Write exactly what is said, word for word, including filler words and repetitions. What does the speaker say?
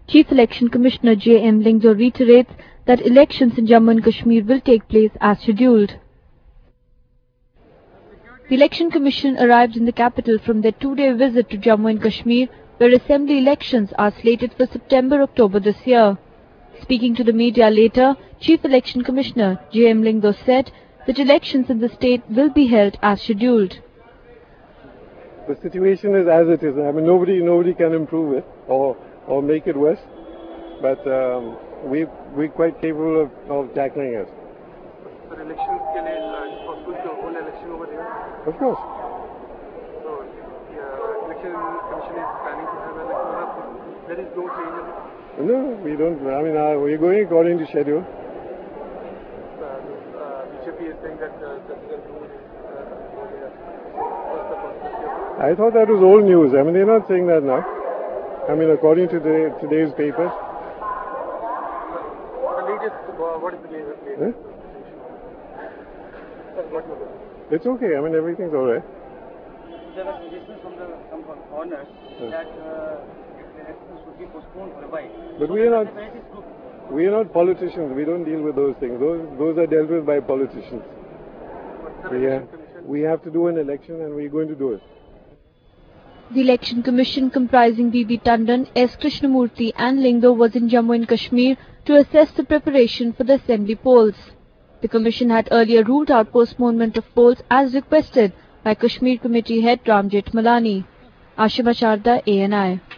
Chief Election Commissioner J M Lingdo reiterates that elections in Jammu and Kashmir will take place as scheduled. The Election Commission arrived in the capital from their two-day visit to Jammu and Kashmir, where assembly elections are slated for September-October this year. Speaking to the media later, Chief Election Commissioner J M Lingdo said that elections in the state will be held as scheduled. The situation is as it is. I mean, nobody, nobody can improve it or or make it worse. But um, we we're quite capable of, of tackling it. For elections, can it uh, possible to hold election over here? Of course. So, uh, election commission is planning to have election. There is no change in it? No, we don't. I mean, uh, we're going according to schedule. Uh, uh, B J P is saying that uh, President Rules uh, over here. What's the possibility of that? I thought that was old news. I mean, they're not saying that now. I mean, according to the, today's papers. The latest, uh, what is the latest? latest Huh? What was it? It's okay. I mean, everything's all right. There are suggestions from the some corners Yeah. that uh, elections should be postponed for a while. But So we are the not- separatists group- We are not politicians. We don't deal with those things. Those those are dealt with by politicians. What's the We election have, commission? we have to do an election, and we're going to do it. The Election Commission, comprising B B Tandon, S Krishnamurthy and Lingdo, was in Jammu and Kashmir to assess the preparation for the assembly polls. The Commission had earlier ruled out postponement of polls as requested by Kashmir Committee head Ram Jethmalani. Ashima Sharda, A N I.